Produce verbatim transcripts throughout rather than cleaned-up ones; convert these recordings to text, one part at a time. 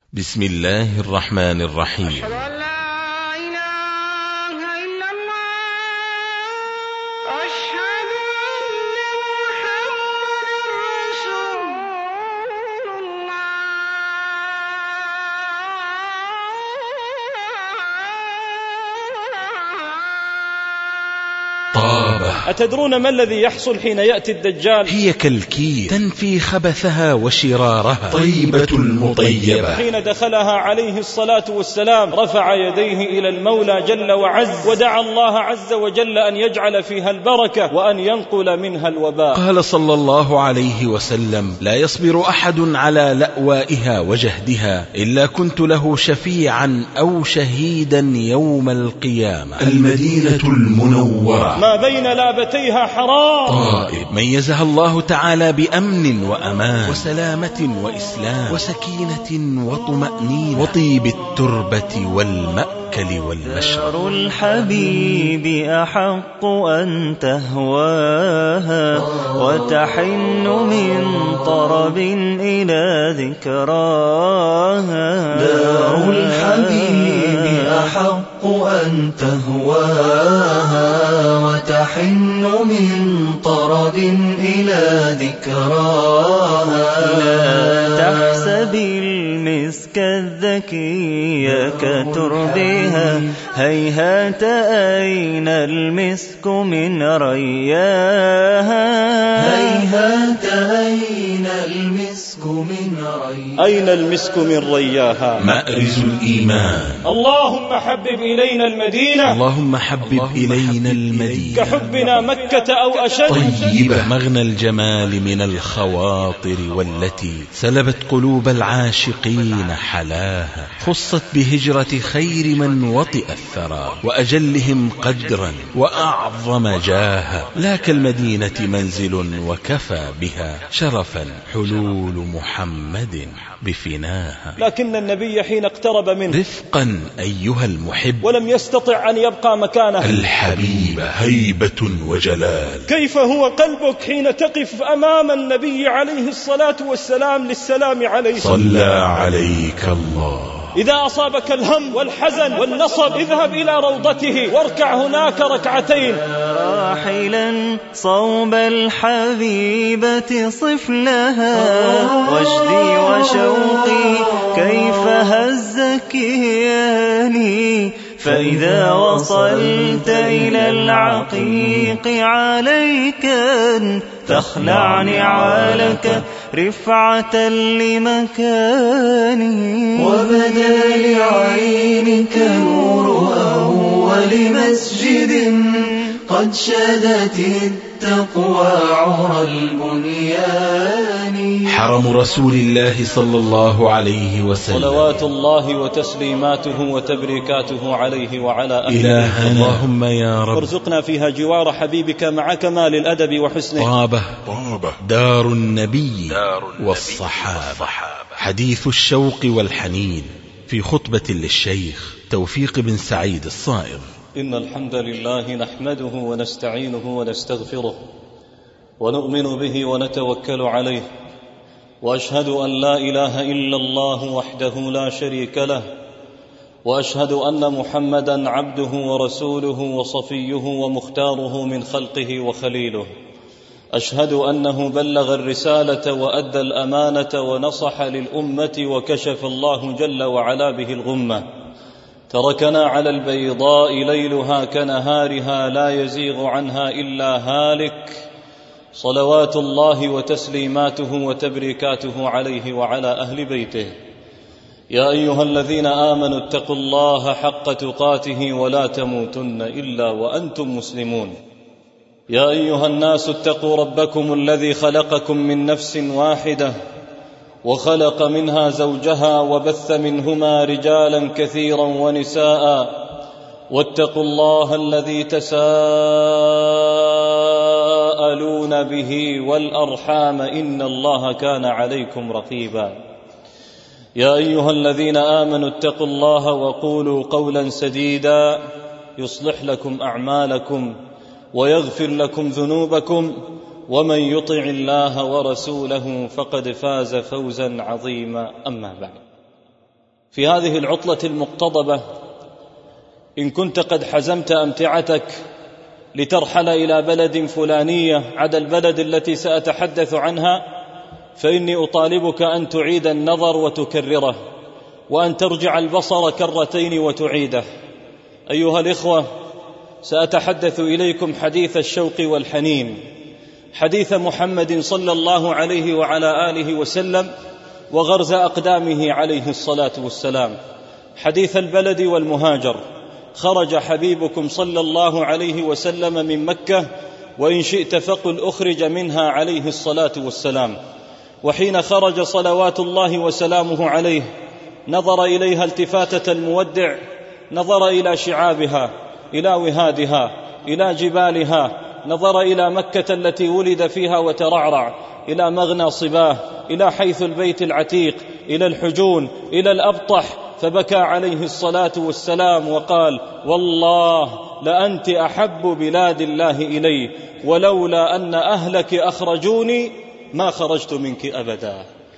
بسم الله الرحمن الرحيم. أشهد أن لا إله إلا الله. أشهد أن محمدا رسول الله. طابة. أتدرون ما الذي يحصل حين يأتي الدجال؟ هي كالكير تنفي خبثها وشرارها، طيبة المطيبة. حين دخلها عليه الصلاة والسلام رفع يديه إلى المولى جل وعز ودعا الله عز وجل أن يجعل فيها البركة وأن ينقل منها الوباء. قال صلى الله عليه وسلم: لا يصبر أحد على لأوائها وجهدها إلا كنت له شفيعا أو شهيدا يوم القيامة. المدينة المنورة ما بين لابتيها حرام. طائب ميزها الله تعالى بأمن وأمان وسلامة وإسلام وسكينة وطمأنينة وطيب التربة والمأكل والمشرب. دار الحبيب أحق أن تهواها وتحن من طرب إلى ذكراها. دار الحبيب أحق أن تهواها وتحن من طرب إلى ذكراها. لا تحسب المسك الذكي كتربها، هيهات أين المسك من رياها. هيهات أين المسك من رياها. أين المسك من رياها؟ مأرز الإيمان. اللهم حبب إلينا المدينة. اللهم حبب إلينا المدينة كحبنا مكة أو أشد. طيبة مغنى الجمال من الخواطر، والتي سلبت قلوب العاشقين حلاها. خصت بهجرة خير من وطئ الثرى وأجلهم قدرا وأعظم جاها. لا كالمدينة منزل وكفى بها شرفا حلول محمد بفناها. لكن النبي حين اقترب منه رفقا أيها المحب ولم يستطع أن يبقى مكانه. الحبيب هيبة وجلال. كيف هو قلبك حين تقف أمام النبي عليه الصلاة والسلام للسلام عليه؟ صلى عليك الله. إذا أصابك الهم والحزن والنصب اذهب إلى روضته واركع هناك ركعتين. راحلا صوب الحبيبة صف لها وجدي وشوقي كيف هزك ياني. فإذا وصلت إلى العقيق عليك أن تخلع نعالك رفعة لمكاني. وبدا لعينك نور أول مسجد قد شادت التقوى عرى البنيان. حرم رسول الله صلى الله عليه وسلم، صلوات الله وتسليماته وتبريكاته عليه وعلى أهله. إلهنا اللهم يا رب ارزقنا فيها جوار حبيبك مع كمال الأدب وحسنه. طابة دار النبي والصحابة. حديث الشوق والحنين في خطبة للشيخ توفيق بن سعيد الصائغ. إن الحمد لله نحمده ونستعينه ونستغفره ونؤمن به ونتوكل عليه، وأشهد أن لا إله إلا الله وحده لا شريك له، وأشهد أن محمدا عبده ورسوله وصفيه ومختاره من خلقه وخليله. أشهد أنه بلغ الرسالة وأدى الأمانة ونصح للأمة وكشف الله جل وعلا به الغمة. تركنا على البيضاء ليلها كنهارها لا يزيغ عنها إلا هالك. صلوات الله وتسليماته وتبريكاته عليه وعلى أهل بيته. يا أيها الذين آمنوا اتقوا الله حق تقاته ولا تموتن إلا وأنتم مسلمون. يا أيها الناس اتقوا ربكم الذي خلقكم من نفس واحدة وخلق منها زوجها وبث منهما رجالا كثيرا ونساء، واتقوا الله الذي تساءلون به والأرحام إن الله كان عليكم رقيبا. يا أيها الذين آمنوا اتقوا الله وقولوا قولا سديدا يصلح لكم أعمالكم ويغفر لكم ذنوبكم، ومن يطع الله ورسوله فقد فاز فوزا عظيما. أما بعد، في هذه العطلة المقتضبة إن كنت قد حزمت أمتعتك لترحل إلى بلد فلانية عدا البلد التي سأتحدث عنها، فإني أطالبك أن تعيد النظر وتكرره، وأن ترجع البصر كرتين وتعيده. أيها الإخوة، سأتحدث إليكم حديث الشوق والحنين، حديث محمد صلى الله عليه وعلى آله وسلم وغرز أقدامه عليه الصلاة والسلام، حديث البلد والمهاجر. خرج حبيبكم صلى الله عليه وسلم من مكة، وإن شئت فقل أخرج منها عليه الصلاة والسلام. وحين خرج صلوات الله وسلامه عليه نظر إليها التفاتة المودع، نظر إلى شعابها، إلى وهادها، إلى جبالها، نظر إلى مكة التي ولد فيها وترعرع، إلى مغنى صباه، إلى حيث البيت العتيق، إلى الحجون، إلى الأبطح، فبكى عليه الصلاة والسلام وقال: والله لأنت أحب بلاد الله إلي، ولولا أن أهلك أخرجوني ما خرجت منك أبدا.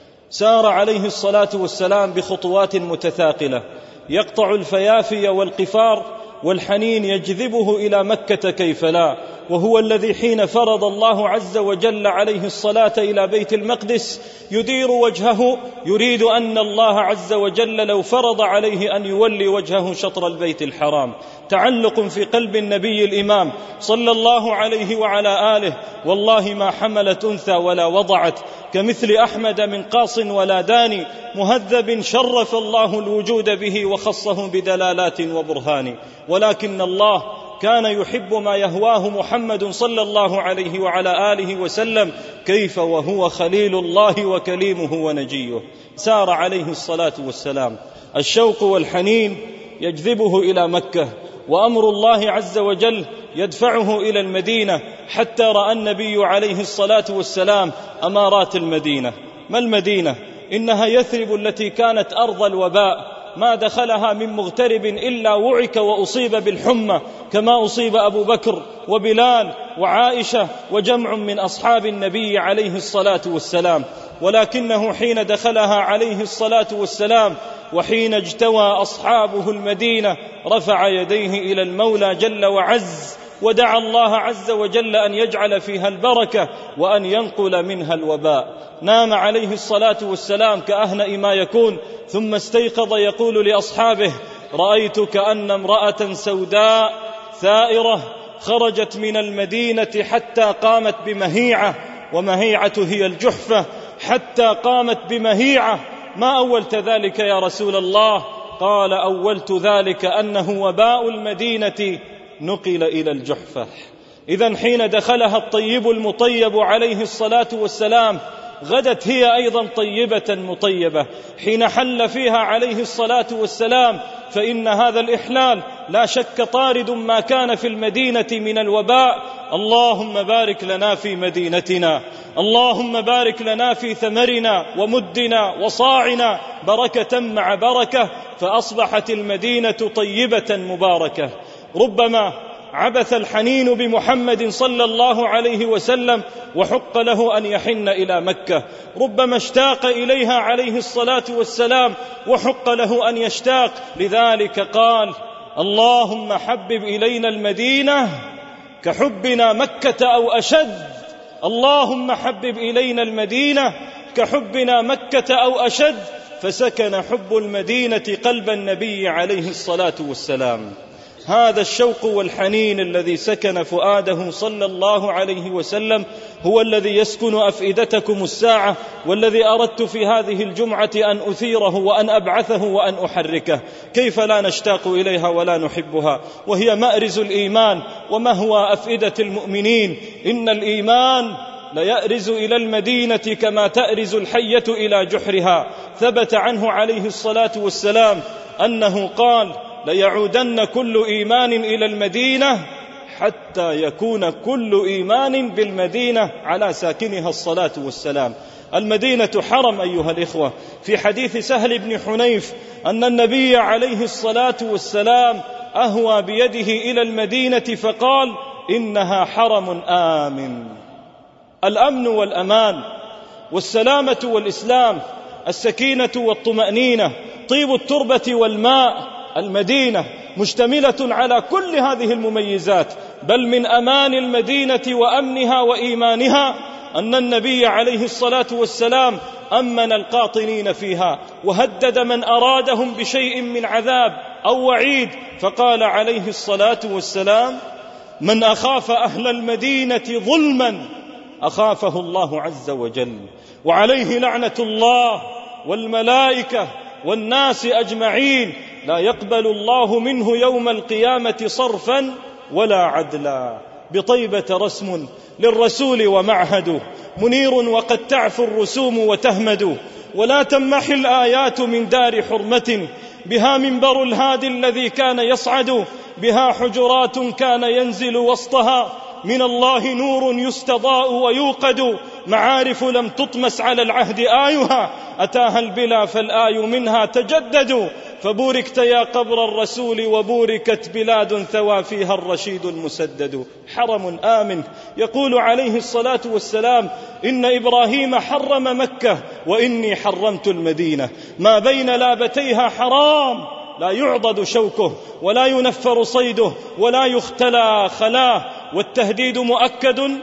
سار عليه الصلاة والسلام بخطوات متثاقلة يقطع الفيافي والقفار، والحنين يجذبه إلى مكة كيف لا، وهو الذي حين فرض الله عز وجل عليه الصلاة إلى بيت المقدس يدير وجهه، يريد أن الله عز وجل لو فرض عليه أن يولي وجهه شطر البيت الحرام. تعلق في قلب النبي الإمام صلى الله عليه وعلى آله، والله ما حملت أنثى ولا وضعت، كمثل أحمد من قاص ولا داني، مهذب شرف الله الوجود به وخصه بدلالات وبرهان. ولكن الله كان يحب ما يهواه محمد صلى الله عليه وعلى آله وسلم، كيف وهو خليل الله وكليمه ونجيه. سار عليه الصلاة والسلام، الشوق والحنين يجذبه إلى مكة، وأمر الله عز وجل يدفعه إلى المدينة، حتى رأى النبي عليه الصلاة والسلام أمارات المدينة. ما المدينة؟ إنها يثرب التي كانت أرض الوباء، ما دخلها من مغترب إلا وعك وأصيب بالحمى، كما أصيب أبو بكر وبلال وعائشة وجمع من أصحاب النبي عليه الصلاة والسلام. ولكنه حين دخلها عليه الصلاة والسلام وحين اجتوى أصحابه المدينة رفع يديه إلى المولى جل وعز، ودعا الله عز وجل أن يجعل فيها البركة وأن ينقل منها الوباء. نام عليه الصلاة والسلام كأهنأ ما يكون، ثم استيقظ يقول لأصحابه: رأيت كأن امرأة سوداء ثائرة خرجت من المدينة حتى قامت بمهيعة، ومهيعة هي الجحفة، حتى قامت بمهيعة. ما أولت ذلك يا رسول الله؟ قال: أولت ذلك أنه وباء المدينة نقل إلى الجحفة. إذن حين دخلها الطيب المطيب عليه الصلاة والسلام غدت هي أيضا طيبة مطيبة. حين حل فيها عليه الصلاة والسلام فإن هذا الإحلال لا شك طارد ما كان في المدينة من الوباء. اللهم بارك لنا في مدينتنا، اللهم بارك لنا في ثمرنا ومدنا وصاعنا بركة مع بركة، فأصبحت المدينة طيبة مباركة. ربما عبث الحنين بمحمد صلى الله عليه وسلم وحق له أن يحن إلى مكة، ربما اشتاق إليها عليه الصلاة والسلام وحق له أن يشتاق، لذلك قال: اللهم حبب إلينا المدينة كحبنا مكة أو أشد، اللهم حبب إلينا المدينة كحبنا مكة أو أشد، فسكن حب المدينة قلب النبي عليه الصلاة والسلام. هذا الشوق والحنين الذي سكن فؤاده صلى الله عليه وسلم هو الذي يسكن أفئدتكم الساعة، والذي أردت في هذه الجمعة أن أثيره وأن أبعثه وأن أحركه. كيف لا نشتاق إليها ولا نحبها، وهي مأرز الإيمان ومهوى أفئدة المؤمنين. إن الإيمان ليأرز إلى المدينة كما تأرز الحية إلى جحرها. ثبت عنه عليه الصلاة والسلام أنه قال: ليعودن كل إيمان إلى المدينة حتى يكون كل إيمان بالمدينة على ساكنها الصلاة والسلام. المدينة حرم أيها الإخوة. في حديث سهل بن حنيف أن النبي عليه الصلاة والسلام أهوى بيده إلى المدينة فقال: إنها حرم آمن. الأمن والأمان والسلامة والإسلام، السكينة والطمأنينة طيب التربة والماء. المدينة مشتملة على كل هذه المميزات، بل من أمان المدينة وأمنها وإيمانها أن النبي عليه الصلاة والسلام أمن القاطنين فيها وهدد من أرادهم بشيء من عذاب أو وعيد، فقال عليه الصلاة والسلام: من أخاف أهل المدينة ظلما أخافه الله عز وجل، وعليه لعنة الله والملائكة والناس أجمعين، لا يقبل الله منه يوم القيامة صرفا ولا عدلا. بطيبة رسم للرسول ومعهد، منير وقد تعفو الرسوم وتهمد، ولا تمحي الآيات من دار حرمة، بها منبر الهادي الذي كان يصعد، بها حجرات كان ينزل وسطها، من الله نور يستضاء ويوقد، معارف لم تطمس على العهد آيها، أتاها البلا فالآي منها تجدد، فبوركت يا قبر الرسول وبوركت بلاد ثوى فيها الرشيد المسدد. حرم آمن. يقول عليه الصلاة والسلام: إن إبراهيم حرم مكة وإني حرمت المدينة، ما بين لابتيها حرام، لا يعضد شوكه ولا ينفر صيده ولا يختلى خلاه، والتهديد مؤكد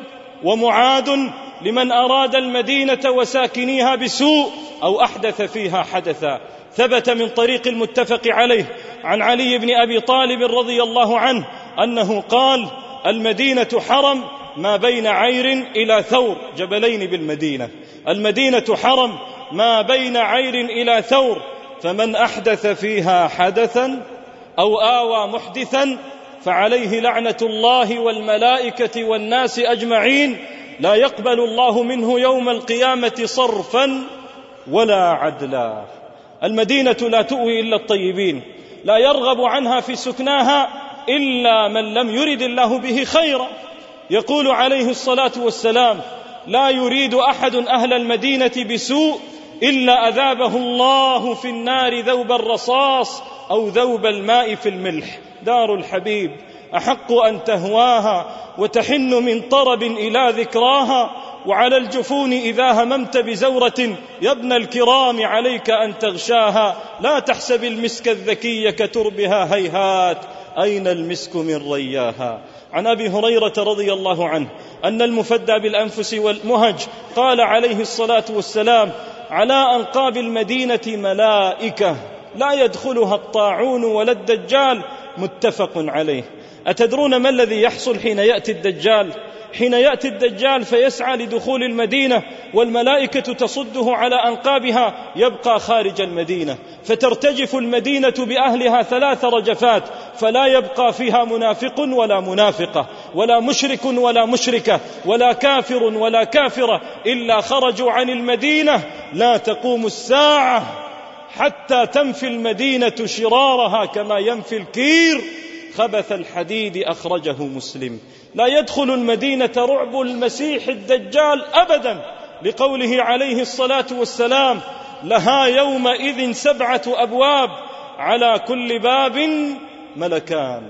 ومعاد لمن أراد المدينة وساكنيها بسوء أو أحدث فيها حدثا. ثبت من طريق المتفق عليه عن علي بن أبي طالب رضي الله عنه أنه قال: المدينة حرم ما بين عير إلى ثور، جبلين بالمدينة. المدينة حرم ما بين عير إلى ثور، فمن أحدث فيها حدثا أو آوى محدثا فعليه لعنة الله والملائكة والناس أجمعين، لا يقبل الله منه يوم القيامة صرفا ولا عدلا. المدينة لا تؤوي إلا الطيبين، لا يرغب عنها في سكناها إلا من لم يرد الله به خيرا. يقول عليه الصلاة والسلام: لا يريد أحد أهل المدينة بسوء إلا أذابه الله في النار ذوب الرصاص أو ذوب الماء في الملح. دار الحبيب أحق أن تهواها وتحن من طرب إلى ذكراها، وعلى الجفون إذا هممت بزورة يا ابن الكرام عليك أن تغشاها. لا تحسب المسك الذكي كتربها، هيهات أين المسك من رياها. عن أبي هريرة رضي الله عنه أن المفدى بالأنفس والمهج قال عليه الصلاة والسلام: على أنقاب المدينة ملائكة لا يدخلها الطاعون ولا الدجال، متفق عليه. أتدرون ما الذي يحصل حين يأتي الدجال؟ حين يأتي الدجال فيسعى لدخول المدينة والملائكة تصده على أنقابها، يبقى خارج المدينة، فترتجف المدينة بأهلها ثلاث رجفات، فلا يبقى فيها منافق ولا منافقة ولا مشرك ولا مشركة ولا كافر ولا كافرة إلا خرجوا عن المدينة. لا تقوم الساعة حتى تنفي المدينة شرارها كما ينفي الكير خبث الحديد. أخرجه مسلم. لا يدخل المدينة رعب المسيح الدجال أبدا، لقوله عليه الصلاة والسلام: لها يومئذ سبعة أبواب على كل باب ملكان.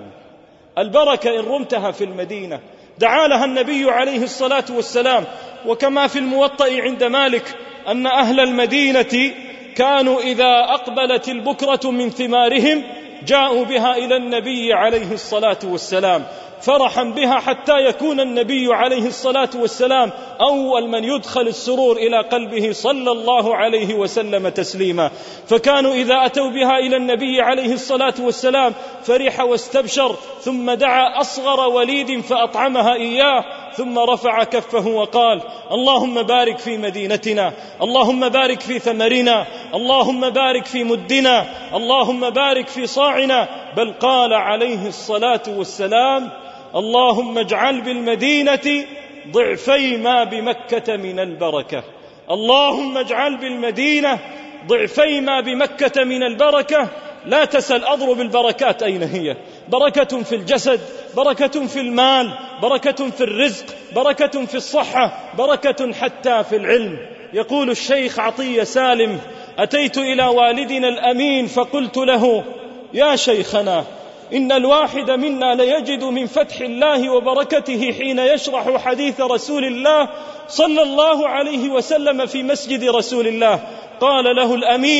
البركة إن رمتها في المدينة دعا لها النبي عليه الصلاة والسلام، وكما في الموطأ عند مالك أن أهل المدينة كانوا إذا أقبلت البكرة من ثمارهم جاءوا بها إلى النبي عليه الصلاة والسلام فرحا بها، حتى يكون النبي عليه الصلاة والسلام أول من يدخل السرور إلى قلبه صلى الله عليه وسلم تسليما. فكانوا إذا أتوا بها إلى النبي عليه الصلاة والسلام فرح واستبشر، ثم دعا أصغر وليد فأطعمها إياه، ثم رفع كفه وقال: اللهم بارك في مدينتنا، اللهم بارك في ثمرنا، اللهم بارك في مدنا، اللهم بارك في صاعنا. بل قال عليه الصلاة والسلام: اللهم اجعل بالمدينة ضعفي ما بمكة من البركة. اللهم اجعل بالمدينة ضعفي ما بمكة من البركة. لا تسل أضرب البركات أين هي؟ بركة في الجسد، بركة في المال، بركة في الرزق، بركة في الصحة، بركة حتى في العلم. يقول الشيخ عطية سالم: أتيت إلى والدنا الأمين فقلت له: يا شيخنا، إن الواحد منا ليجد من فتح الله وبركته حين يشرح حديث رسول الله صلى الله عليه وسلم في مسجد رسول الله. قال له الأمين: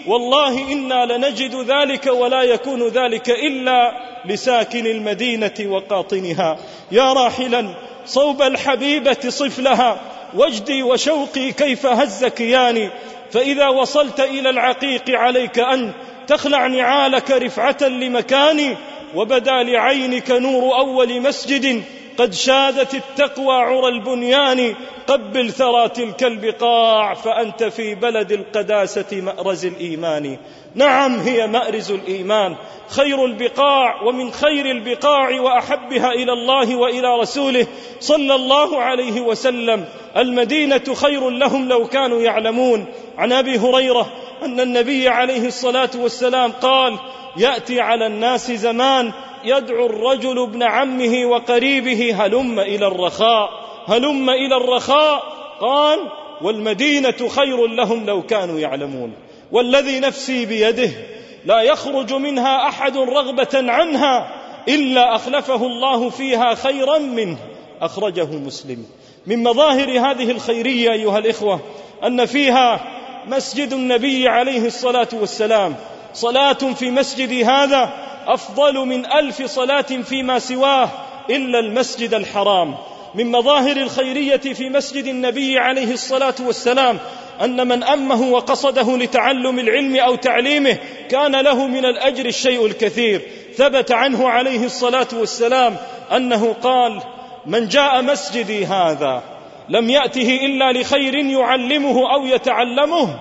والله إنا لنجد ذلك ولا يكون ذلك إلا لساكن المدينة وقاطنها. يا راحلا صوب الحبيبة صف لها وجدي وشوقي كيف هز كياني، فإذا وصلت إلى العقيق عليك أن تخلع نعالك رفعة لمكاني، وبدا لعينك نور أول مسجد قد شادت التقوى عرى البنيان، قبل ثرى تلك البقاع فأنت في بلد القداسة مأرز الإيمان. نعم هي مأرز الإيمان، خير البقاع ومن خير البقاع وأحبها إلى الله وإلى رسوله صلى الله عليه وسلم. المدينة خير لهم لو كانوا يعلمون. عن أبي هريرة أن النبي عليه الصلاة والسلام قال: يأتي على الناس زمان يدعو الرجل ابن عمه وقريبه هلم إلى الرخاء، هلم إلى الرخاء. قال: والمدينة خير لهم لو كانوا يعلمون. والذي نفسي بيده لا يخرج منها أحد رغبة عنها إلا أخلفه الله فيها خيرا منه. أخرجه مسلم. من مظاهر هذه الخيرية أيها الإخوة أن فيها مسجد النبي عليه الصلاة والسلام. صلاة في مسجد هذا أفضل من ألف صلاة فيما سواه إلا المسجد الحرام. من مظاهر الخيرية في مسجد النبي عليه الصلاة والسلام أن من أمه وقصده لتعلم العلم أو تعليمه كان له من الأجر الشيء الكثير. ثبت عنه عليه الصلاة والسلام أنه قال: من جاء مسجدي هذا لم يأته إلا لخير يعلمه أو يتعلمه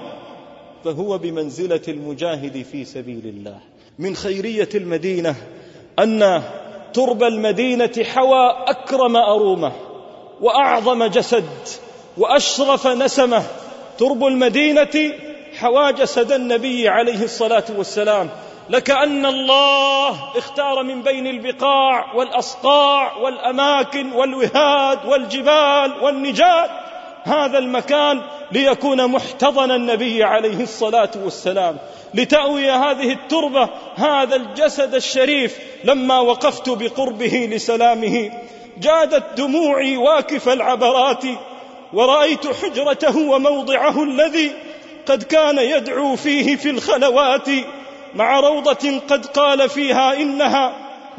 فهو بمنزلة المجاهد في سبيل الله. من خيرية المدينة أن تربة المدينة حوى أكرم أرومة وأعظم جسد وأشرف نسمة. ترب المدينة حوى جسد النبي عليه الصلاة والسلام، لكأن الله اختار من بين البقاع والأصقاع والأماكن والوهاد والجبال والنجات هذا المكان ليكون محتضن النبي عليه الصلاة والسلام، لتأوي هذه التربة هذا الجسد الشريف. لما وقفت بقربه لسلامه جادت دموعي واكف العبرات، ورأيت حجرته وموضعه الذي قد كان يدعو فيه في الخلوات، مع روضة قد قال فيها إنها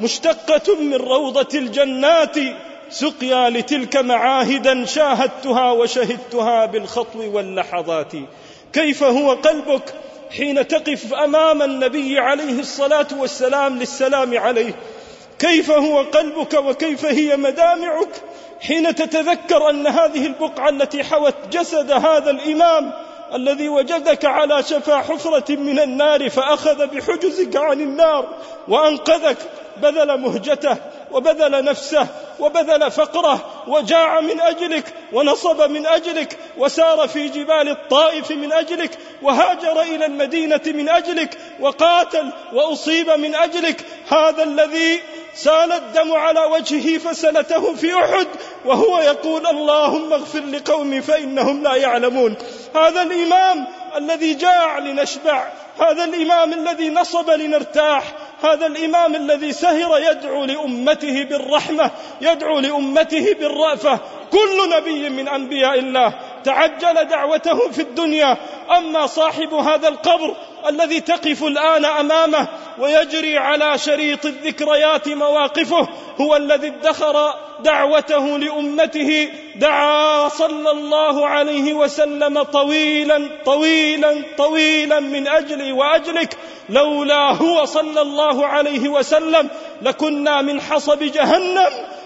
مشتقة من روضة الجنات، سقيا لتلك معاهدا شاهدتها وشهدتها بالخطو واللحظات. كيف هو قلبك حين تقف أمام النبي عليه الصلاة والسلام للسلام عليه؟ كيف هو قلبك وكيف هي مدامعك حين تتذكر أن هذه البقعة التي حوت جسد هذا الإمام الذي وجدك على شفا حفرة من النار فأخذ بحجزك عن النار وأنقذك، بذل مهجته وبذل نفسه وبذل فقره وجاع من أجلك ونصب من أجلك وسار في جبال الطائف من أجلك وهاجر إلى المدينة من أجلك وقاتل وأصيب من أجلك. هذا الذي سال الدم على وجهه فسلته في أحد وهو يقول: اللهم اغفر لقومي فإنهم لا يعلمون. هذا الإمام الذي جاع لنشبع، هذا الإمام الذي نصب لنرتاح، هذا الإمام الذي سهر يدعو لأمته بالرحمة، يدعو لأمته بالرأفة. كل نبي من أنبياء الله تعجل دعوته في الدنيا، أما صاحب هذا القبر الذي تقف الآن أمامه ويجري على شريط الذكريات مواقفه هو الذي ادخر دعوته لأمته، دعا صلى الله عليه وسلم طويلا طويلا طويلا من أجلي وأجلك. لولا هو صلى الله عليه وسلم لكنا من حصب جهنم.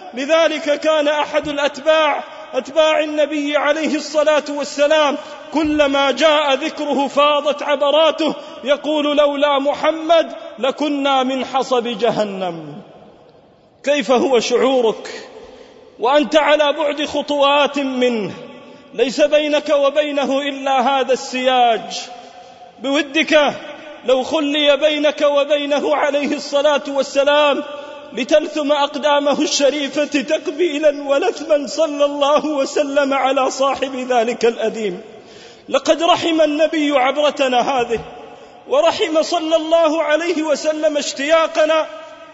لذلك كان أحد الأتباع أتباع النبي عليه الصلاة والسلام كلما جاء ذكره فاضت عبراته يقول: لولا محمد لكنا من حصب جهنم. كيف هو شعورك وأنت على بعد خطوات منه، ليس بينك وبينه إلا هذا السياج؟ بودك لو خلي بينك وبينه عليه الصلاة والسلام لتلثم أقدامه الشريفة تقبيلا ولثما صلى الله وسلم على صاحب ذلك الأديم. لقد رحم النبي عبرتنا هذه، ورحم صلى الله عليه وسلم اشتياقنا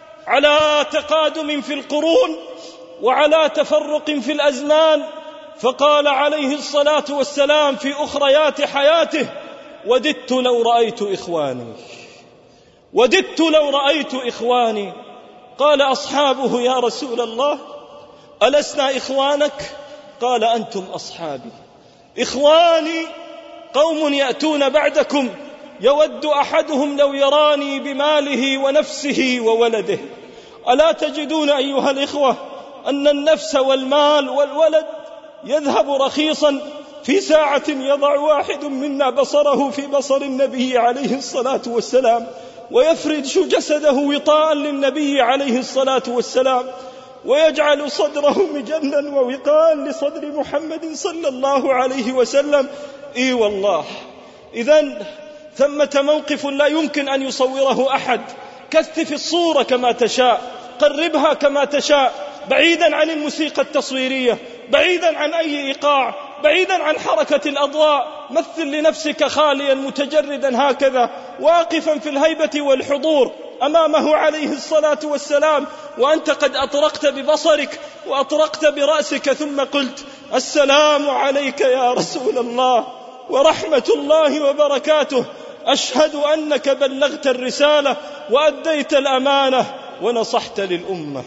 على تقادم في القرون وعلى تفرق في الأزمان. فقال عليه الصلاة والسلام في أخريات حياته: وددت لو رأيت إخواني، وددت لو رأيت إخواني. قال أصحابه: يا رسول الله، ألسنا إخوانك؟ قال: أنتم أصحابي. إخواني قوم يأتون بعدكم يود أحدهم لو يراني بماله ونفسه وولده. ألا تجدون أيها الإخوة أن النفس والمال والولد يذهب رخيصا في ساعة يضع واحد منا بصره في بصر النبي عليه الصلاة والسلام ويفرج جسده وطاء للنبي عليه الصلاة والسلام ويجعل صدره مجنا ووقاء لصدر محمد صلى الله عليه وسلم. إي والله. إذن ثمة موقف لا يمكن أن يصوره أحد. كثف الصورة كما تشاء، قربها كما تشاء، بعيدا عن الموسيقى التصويرية، بعيدا عن أي إيقاع، بعيدا عن حركة الأضواء. مثل لنفسك خاليا متجردا هكذا واقفا في الهيبة والحضور أمامه عليه الصلاة والسلام، وأنت قد أطرقت ببصرك وأطرقت برأسك ثم قلت: السلام عليك يا رسول الله ورحمة الله وبركاته، أشهد أنك بلغت الرسالة وأديت الأمانة ونصحت للأمة.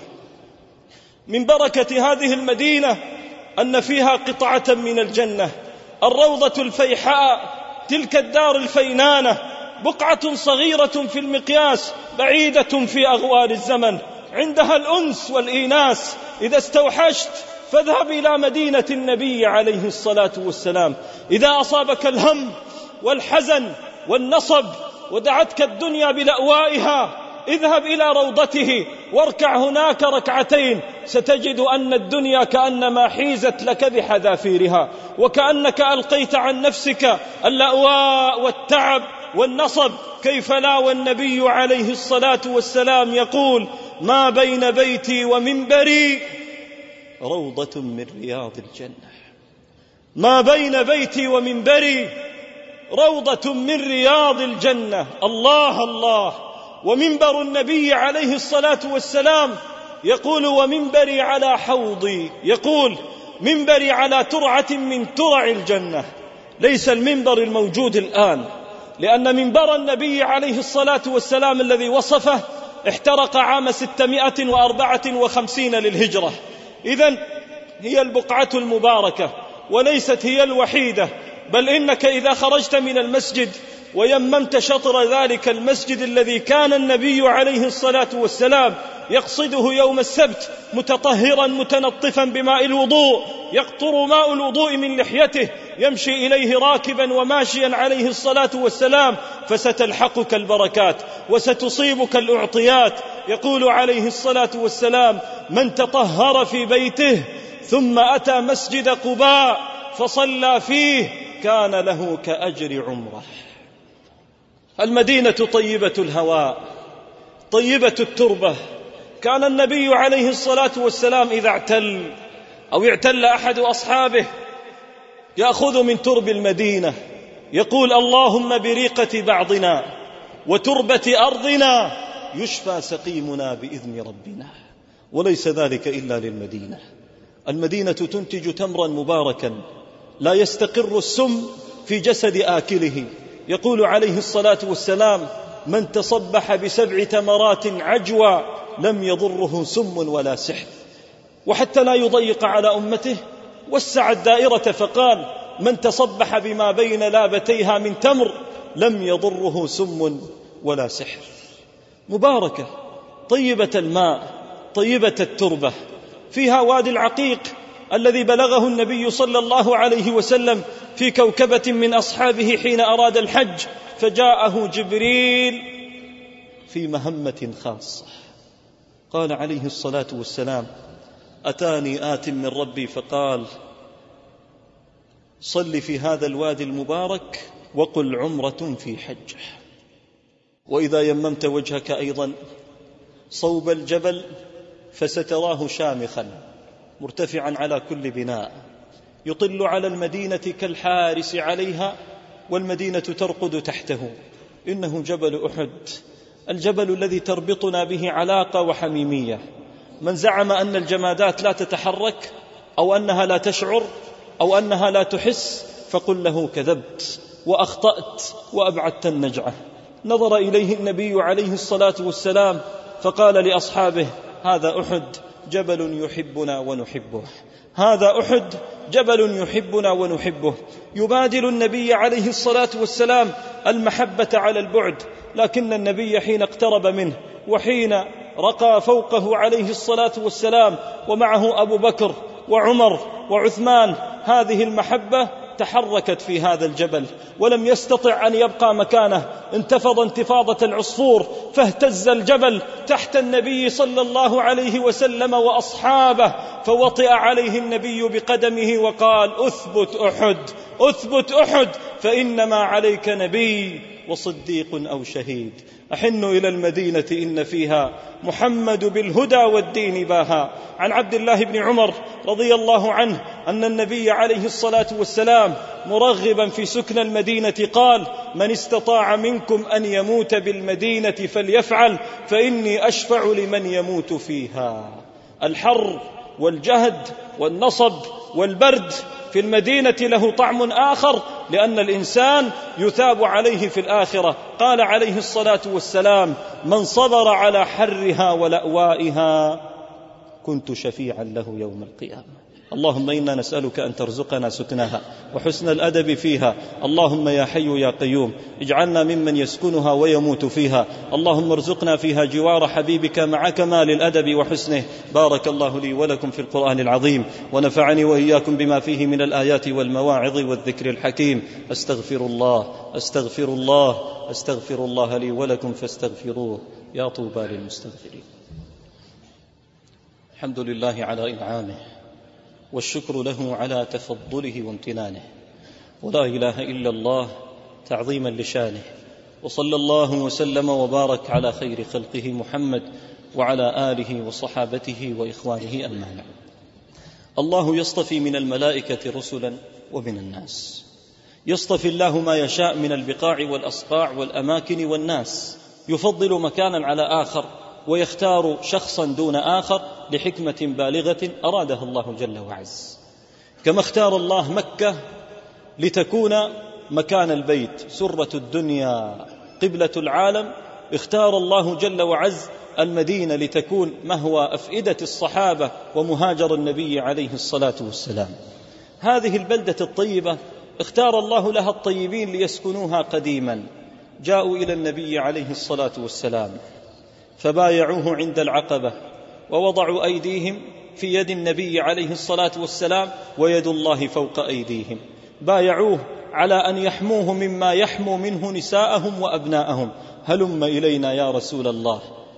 من بركة هذه المدينة أن فيها قطعة من الجنة، الروضة الفيحاء، تلك الدار الفينانة، بقعة صغيرة في المقياس، بعيدة في أغوار الزمن، عندها الأنس والإيناس. إذا استوحشت فاذهب إلى مدينة النبي عليه الصلاة والسلام. إذا أصابك الهم والحزن والنصب ودعتك الدنيا بلأوائها، اذهب إلى روضته واركع هناك ركعتين، ستجد أن الدنيا كأنما حيزت لك بحذافيرها، وكأنك ألقيت عن نفسك اللأواء والتعب والنصب. كيف لا والنبي عليه الصلاة والسلام يقول: ما بين بيتي ومنبري روضة من رياض الجنة. ما بين بيتي ومنبري روضة من رياض الجنة. الله الله. ومنبر النبي عليه الصلاة والسلام يقول: ومنبري على حوضي، يقول: منبري على ترعة من ترع الجنة. ليس المنبر الموجود الآن، لأن منبر النبي عليه الصلاة والسلام الذي وصفه احترق عام ستمائة وأربعة وخمسين للهجرة. إذن هي البقعة المباركة، وليست هي الوحيدة، بل إنك إذا خرجت من المسجد ويممت شطر ذلك المسجد الذي كان النبي عليه الصلاة والسلام يقصده يوم السبت متطهرا متنطفا بماء الوضوء، يقطر ماء الوضوء من لحيته، يمشي إليه راكبا وماشيا عليه الصلاة والسلام، فستلحقك البركات وستصيبك الأعطيات. يقول عليه الصلاة والسلام: من تطهر في بيته ثم أتى مسجد قباء فصلى فيه كان له كأجر عمره. المدينة طيبة الهواء، طيبة التربة. كان النبي عليه الصلاة والسلام إذا اعتل أو اعتل أحد أصحابه يأخذ من ترب المدينة، يقول: اللهم بريقة بعضنا وتربة أرضنا يشفى سقيمنا بإذن ربنا. وليس ذلك إلا للمدينة. المدينة تنتج تمرا مباركا لا يستقر السم في جسد آكله. يقول عليه الصلاة والسلام: من تصبح بسبع تمرات عجوى لم يضره سم ولا سحر. وحتى لا يضيق على أمته وسع الدائرة فقال: من تصبح بما بين لابتيها من تمر لم يضره سم ولا سحر. مباركة، طيبة الماء، طيبة التربة، فيها وادي العقيق الذي بلغه النبي صلى الله عليه وسلم في كوكبة من أصحابه حين أراد الحج، فجاءه جبريل في مهمة خاصة. قال عليه الصلاة والسلام: أتاني آت من ربي فقال: صل في هذا الوادي المبارك وقل عمرة في حجة. وإذا يممت وجهك أيضا صوب الجبل فستراه شامخا مرتفعا على كل بناء، يطل على المدينة كالحارس عليها، والمدينة ترقد تحته. إنه جبل أحد، الجبل الذي تربطنا به علاقة وحميمية. من زعم أن الجمادات لا تتحرك أو أنها لا تشعر أو أنها لا تحس فقل له كذبت. وأخطأت وأبعدت النجعة. نظر إليه النبي عليه الصلاة والسلام فقال لأصحابه: هذا أحد جبل يحبنا ونحبه، هذا أحد جبل يحبنا ونحبه. يبادل النبي عليه الصلاة والسلام المحبة على البعد، لكن النبي حين اقترب منه وحين رقى فوقه عليه الصلاة والسلام ومعه أبو بكر وعمر وعثمان، هذه المحبة تحركت في هذا الجبل ولم يستطع أن يبقى مكانه، انتفض انتفاضة العصفور فاهتز الجبل تحت النبي صلى الله عليه وسلم وأصحابه، فوطئ عليه النبي بقدمه وقال: أثبت أحد، أثبت أحد، فإنما عليك نبي وصديق أو شهيد. أحن إلى المدينة إن فيها محمد بالهدى والدين باها. عن عبد الله بن عمر رضي الله عنه أن النبي عليه الصلاة والسلام مرغبا في سكن المدينة قال: من استطاع منكم أن يموت بالمدينة فليفعل، فإني أشفع لمن يموت فيها. الحر والجهد والنصب والبرد في المدينة له طعم آخر، لأن الإنسان يثاب عليه في الآخرة. قال عليه الصلاة والسلام: من صبر على حرها ولأوائها كنت شفيعا له يوم القيامة. اللهم إنا نسألك أن ترزقنا سكنها وحسن الأدب فيها. اللهم يا حي يا قيوم اجعلنا ممن يسكنها ويموت فيها. اللهم ارزقنا فيها جوار حبيبك مع كمال الأدب وحسنه. بارك الله لي ولكم في القرآن العظيم، ونفعني وإياكم بما فيه من الآيات والمواعظ والذكر الحكيم. أستغفر الله أستغفر الله أستغفر الله لي ولكم فاستغفروه، يا طوبى للمستغفرين. الحمد لله على إنعامه، والشكر له على تفضله وامتنانه، ولا إله إلا الله تعظيما لشانه. وصلى الله وسلم وبارك على خير خلقه محمد وعلى آله وصحابته وإخوانه أجمعين. الله يصطفي من الملائكة رسلا ومن الناس، يصطفي الله ما يشاء من البقاع والأصقاع والأماكن والناس، يفضل مكانا على آخر ويختار شخصا دون آخر لحكمة بالغة أرادها الله جل وعز. كما اختار الله مكة لتكون مكان البيت، سرة الدنيا، قبلة العالم، اختار الله جل وعز المدينة لتكون مهوى أفئدة الصحابة ومهاجر النبي عليه الصلاة والسلام. هذه البلدة الطيبة اختار الله لها الطيبين ليسكنوها قديما. جاءوا إلى النبي عليه الصلاة والسلام فبايعوه عند العقبة، ووضعوا أيديهم في يد النبي عليه الصلاة والسلام ويد الله فوق أيديهم. بايعوه على أن يحموه مما يحمو منه نساءهم وأبناءهم. هلم إلينا يا رسول الله،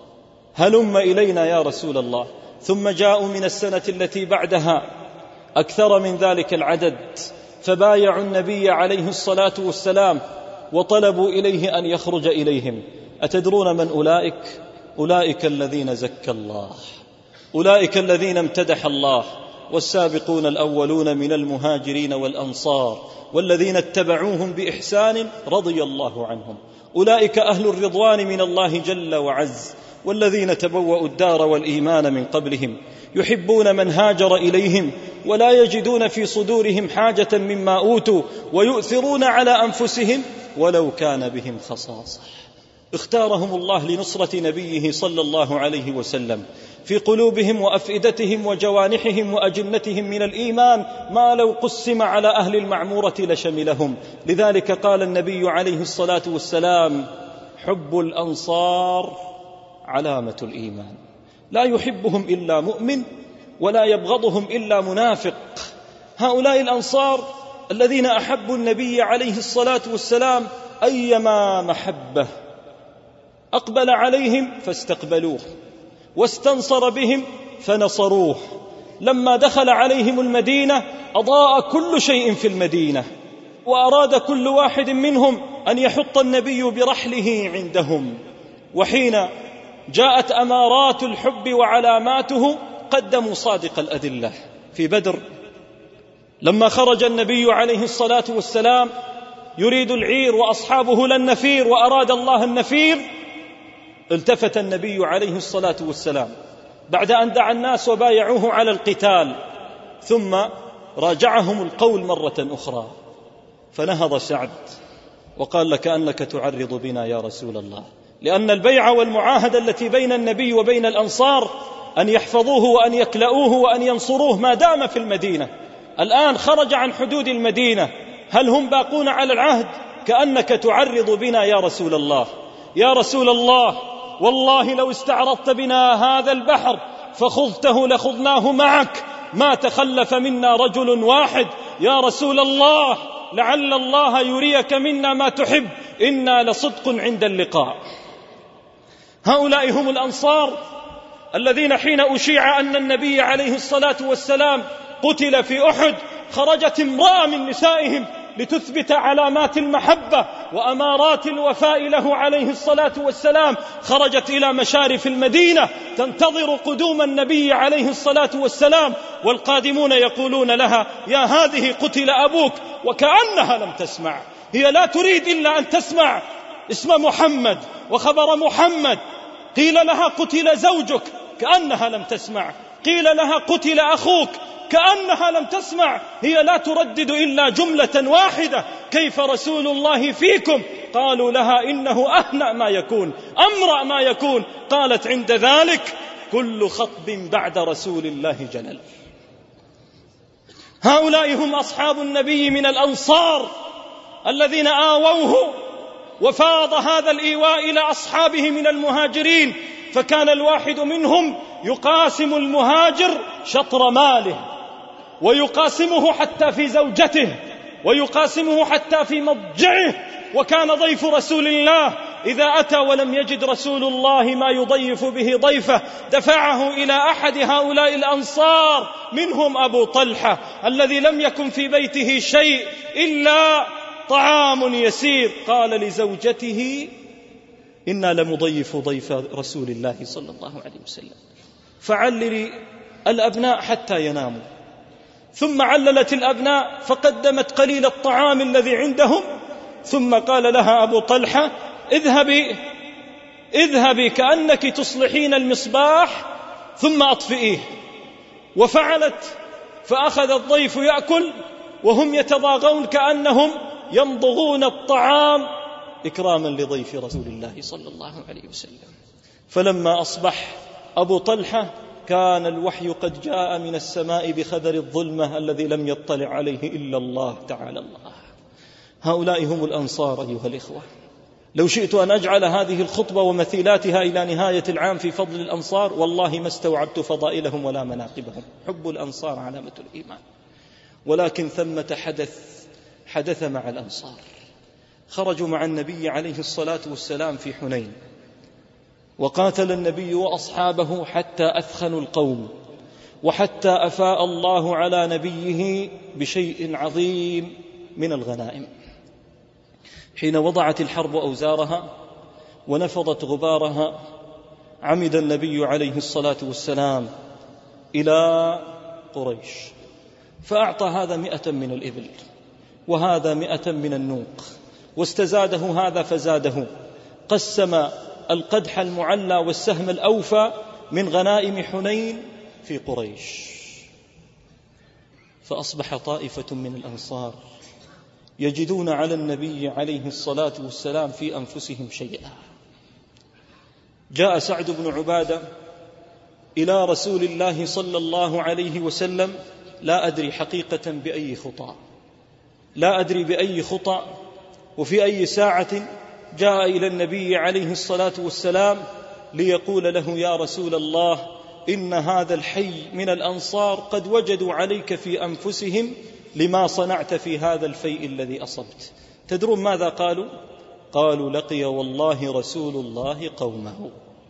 هلم إلينا يا رسول الله. ثم جاءوا من السنة التي بعدها أكثر من ذلك العدد، فبايعوا النبي عليه الصلاة والسلام وطلبوا إليه أن يخرج إليهم. أتدرون من أولئك؟ أولئك الذين زكى الله، أولئك الذين امتدح الله، والسابقون الأولون من المهاجرين والأنصار والذين اتبعوهم بإحسان رضي الله عنهم. أولئك أهل الرضوان من الله جل وعز، والذين تبوأوا الدار والإيمان من قبلهم يحبون من هاجر إليهم ولا يجدون في صدورهم حاجة مما أوتوا ويؤثرون على أنفسهم ولو كان بهم خصاصة. اختارهم الله لنصرة نبيه صلى الله عليه وسلم. في قلوبهم وأفئدتهم وجوانحهم وأجنتهم من الإيمان ما لو قسم على أهل المعمورة لشملهم. لذلك قال النبي عليه الصلاة والسلام: حب الأنصار علامة الإيمان، لا يحبهم إلا مؤمن ولا يبغضهم إلا منافق. هؤلاء الأنصار الذين أحبوا النبي عليه الصلاة والسلام أيما محبة، أقبل عليهم فاستقبلوه، واستنصر بهم فنصروه. لما دخل عليهم المدينة أضاء كل شيء في المدينة، وأراد كل واحد منهم أن يحط النبي برحله عندهم. وحين جاءت أمارات الحب وعلاماته قدموا صادق الأدلة. في بدر لما خرج النبي عليه الصلاة والسلام يريد العير وأصحابه لن نفير، وأراد الله النفير، التفت النبي عليه الصلاة والسلام بعد أن دعا الناس وبايعوه على القتال، ثم راجعهم القول مرة أخرى، فنهض سعد وقال لك أنك تعرض بنا يا رسول الله، لأن البيعة والمعاهدة التي بين النبي وبين الأنصار أن يحفظوه وأن يكلؤوه وأن ينصروه ما دام في المدينة. الآن خرج عن حدود المدينة، هل هم باقون على العهد؟ كأنك تعرض بنا يا رسول الله. يا رسول الله والله لو استعرضت بنا هذا البحر فخذته لخذناه معك، ما تخلف منا رجل واحد. يا رسول الله لعل الله يريك منا ما تحب، إنا لصدق عند اللقاء. هؤلاء هم الأنصار الذين حين أشيع أن النبي عليه الصلاة والسلام قتل في أحد خرجت امرأة من نسائهم لتثبت علامات المحبة وأمارات الوفاء له عليه الصلاة والسلام، خرجت إلى مشارف المدينة تنتظر قدوم النبي عليه الصلاة والسلام، والقادمون يقولون لها: يا هذه قتل أبوك، وكأنها لم تسمع. هي لا تريد إلا أن تسمع اسم محمد وخبر محمد. قيل لها: قتل زوجك، كأنها لم تسمع. قيل لها: قتل أخوك، كأنها لم تسمع. هي لا تردد إلا جملة واحدة: كيف رسول الله فيكم؟ قالوا لها: إنه أهنأ ما يكون، أمرأ ما يكون. قالت: عند ذلك كل خطب بعد رسول الله جلل. هؤلاء هم أصحاب النبي من الأنصار الذين آووه، وفاض هذا الإيواء إلى أصحابه من المهاجرين، فكان الواحد منهم يقاسم المهاجر شطر ماله، ويقاسمه حتى في زوجته، ويقاسمه حتى في مضجعه. وكان ضيف رسول الله إذا أتى ولم يجد رسول الله ما يضيف به ضيفه دفعه إلى أحد هؤلاء الأنصار، منهم أبو طلحة الذي لم يكن في بيته شيء إلا طعام يسير. قال لزوجته: إنا لمضيف ضيف رسول الله صلى الله عليه وسلم، فعللي الأبناء حتى يناموا. ثم عللت الأبناء فقدمت قليل الطعام الذي عندهم، ثم قال لها أبو طلحة: اذهبي اذهبي كأنك تصلحين المصباح ثم أطفئيه. وفعلت، فأخذ الضيف يأكل وهم يتضاغون كأنهم يمضغون الطعام إكراما لضيف رسول الله صلى الله عليه وسلم. فلما أصبح أبو طلحة كان الوحي قد جاء من السماء بخبر الظلمة الذي لم يطلع عليه إلا الله تعالى الله. هؤلاء هم الأنصار أيها الإخوة. لو شئت أن أجعل هذه الخطبة ومثيلاتها إلى نهاية العام في فضل الأنصار والله ما استوعبت فضائلهم ولا مناقبهم. حب الأنصار علامة الإيمان. ولكن ثمة حدث حدث مع الأنصار. خرجوا مع النبي عليه الصلاة والسلام في حنين، وقاتل النبي وأصحابه حتى أثخنوا القوم، وحتى أفاء الله على نبيه بشيء عظيم من الغنائم. حين وضعت الحرب أوزارها ونفضت غبارها عمد النبي عليه الصلاة والسلام إلى قريش، فأعطى هذا مئة من الإبل وهذا مئة من النوق، واستزاده هذا فزاده. قسم القدح المعلى والسهم الأوفى من غنائم حنين في قريش. فأصبح طائفة من الأنصار يجدون على النبي عليه الصلاة والسلام في أنفسهم شيئا. جاء سعد بن عبادة إلى رسول الله صلى الله عليه وسلم: لا أدري حقيقة بأي خطأ، لا أدري بأي خطأ وفي أي ساعة جاء إلى النبي عليه الصلاة والسلام ليقول له: يا رسول الله، إن هذا الحي من الأنصار قد وجدوا عليك في أنفسهم لما صنعت في هذا الفيء الذي أصبت. تدرون ماذا قالوا؟ قالوا: لقي والله رسول الله قومه.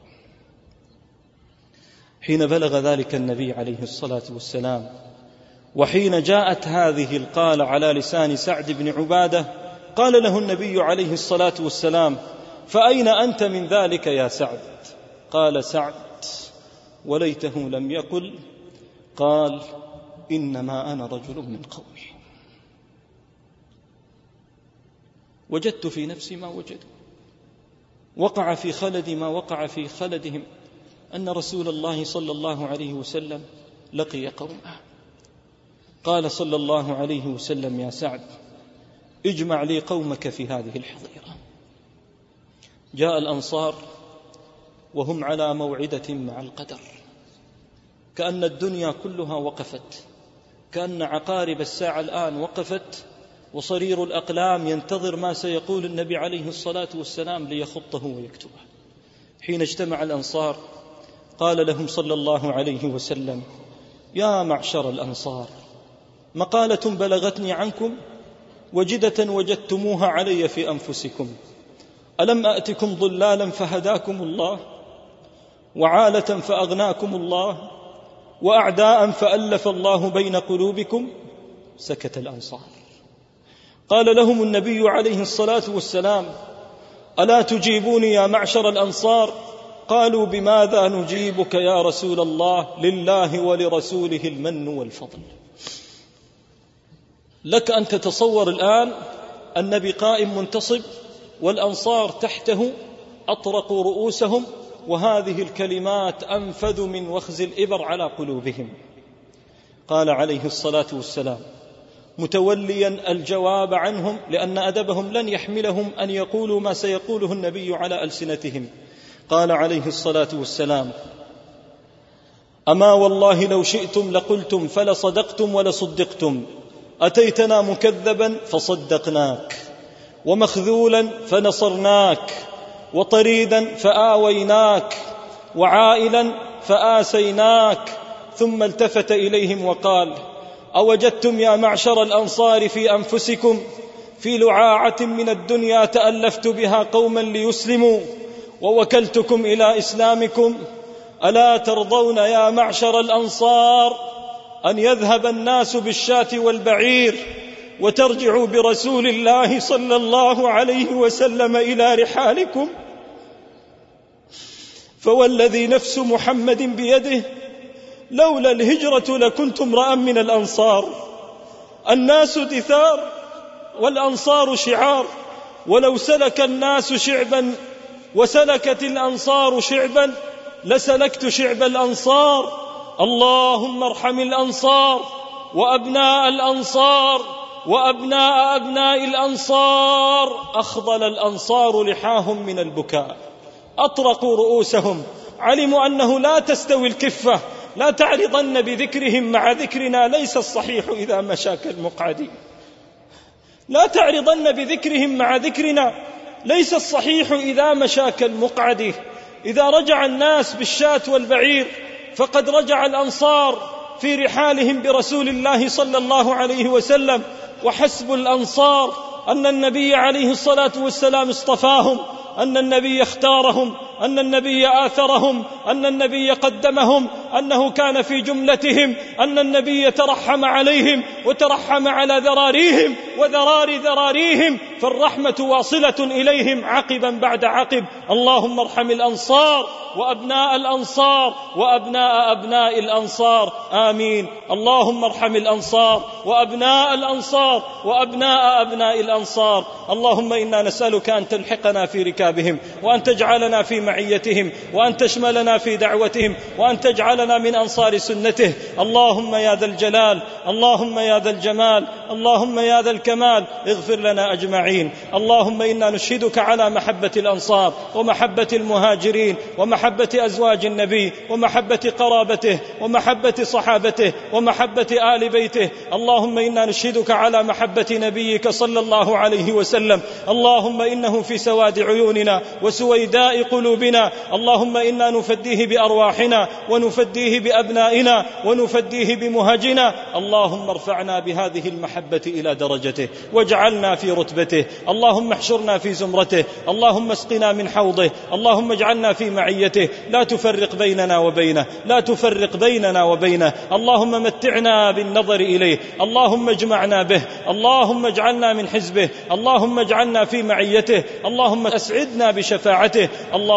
حين بلغ ذلك النبي عليه الصلاة والسلام، وحين جاءت هذه القالة على لسان سعد بن عبادة، قال له النبي عليه الصلاة والسلام: فأين أنت من ذلك يا سعد؟ قال سعد: وليته لم يقل، قال: إنما أنا رجل من قومي، وجدت في نفسي ما وجدوا، وقع في خلدي ما وقع في خلدهم، أن رسول الله صلى الله عليه وسلم لقي قومه. قال صلى الله عليه وسلم: يا سعد، اجمع لي قومك في هذه الحظيرة. جاء الأنصار وهم على موعدة مع القدر، كأن الدنيا كلها وقفت، كأن عقارب الساعة الآن وقفت، وصرير الأقلام ينتظر ما سيقول النبي عليه الصلاة والسلام ليخطه ويكتبه. حين اجتمع الأنصار قال لهم صلى الله عليه وسلم: يا معشر الأنصار، مقالة بلغتني عنكم وجدة وجدتموها علي في أنفسكم، ألم أأتكم ضلالا فهداكم الله، وعالة فأغناكم الله، وأعداء فألف الله بين قلوبكم؟ سكت الأنصار. قال لهم النبي عليه الصلاة والسلام: ألا تجيبوني يا معشر الأنصار؟ قالوا: بماذا نجيبك يا رسول الله؟ لله ولرسوله المن والفضل. لك أن تتصور الآن النبي قائم منتصب والأنصار تحته أطرقوا رؤوسهم، وهذه الكلمات أنفذ من وخز الإبر على قلوبهم. قال عليه الصلاة والسلام متوليا الجواب عنهم، لأن أدبهم لن يحملهم أن يقولوا ما سيقوله النبي على ألسنتهم. قال عليه الصلاة والسلام: أما والله لو شئتم لقلتم فلصدقتم ولصدقتم، أتيتنا مكذبا فصدقناك، ومخذولا فنصرناك، وطريدا فآويناك، وعائلا فآسيناك. ثم التفت إليهم وقال: أوجدتم يا معشر الأنصار في أنفسكم في لعاعة من الدنيا تألفت بها قوما ليسلموا ووكلتكم إلى إسلامكم؟ ألا ترضون يا معشر الأنصار أن يذهب الناس بالشاة والبعير وترجعوا برسول الله صلى الله عليه وسلم إلى رحالكم؟ فوالذي نفس محمد بيده لولا الهجرة لكنت امرأ من الأنصار. الناس دثار والأنصار شعار، ولو سلك الناس شعبا وسلكت الأنصار شعبا لسلكت شعب الأنصار. اللهم ارحم الأنصار وأبناء الأنصار وأبناء أبناء الأنصار. أخضل الأنصار لحاهم من البكاء، أطرقوا رؤوسهم، علموا أنه لا تستوي الكفة، لا تعرضن بذكرهم مع ذكرنا، ليس الصحيح إذا مشى كالمقعد. لا تعرضن بذكرهم مع ذكرنا، ليس الصحيح إذا مشى كالمقعد. إذا رجع الناس بالشاة والبعير فقد رجع الأنصار في رحالهم برسول الله صلى الله عليه وسلم. وحسب الأنصار أن النبي عليه الصلاة والسلام اصطفاهم، أن النبي اختارهم، أن النبي آثرهم، أن النبي قدمهم، أنه كان في جملتهم، أن النبي ترحم عليهم وترحم على ذراريهم وذرار ذراريهم، فالرحمة واصلة إليهم عقبا بعد عقب. اللهم ارحم الأنصار وأبناء الأنصار وأبناء أبناء الأنصار، آمين. اللهم ارحم الأنصار وأبناء الأنصار وأبناء أبناء الأنصار. اللهم إنا نسألك أن تلحقنا في ركابهم، وأن تجعلنا في معيتهم، وأن تشملنا في دعوتهم، وأن تجعلنا من أنصار سنته. اللهم يا ذا الجلال، اللهم يا ذا الجمال، اللهم يا ذا الكمال، اغفر لنا أجمعين. اللهم إنا نشهدك على محبة الأنصار ومحبة المهاجرين ومحبة أزواج النبي ومحبة قرابته ومحبة صحابته ومحبة آل بيته. اللهم إنا نشهدك على محبة نبيك صلى الله عليه وسلم. اللهم إنه في سواد عيوننا وسويداء قلوبنا. اللهم إنا نفديه بأرواحنا ونفديه بأبنائنا ونفديه بمهجنا. اللهم ارفعنا بهذه المحبة إلى درجته واجعلنا في رتبته. اللهم احشرنا في زمرته. اللهم اسقنا من حوضه. اللهم اجعلنا في معيته. لا تفرق بيننا وبينه، لا تفرق بيننا وبينه. اللهم متعنا بالنظر إليه. اللهم اجمعنا به. اللهم اجعلنا من حزبه. اللهم اجعلنا في معيته. اللهم أسعدنا بشفاعته. اللهم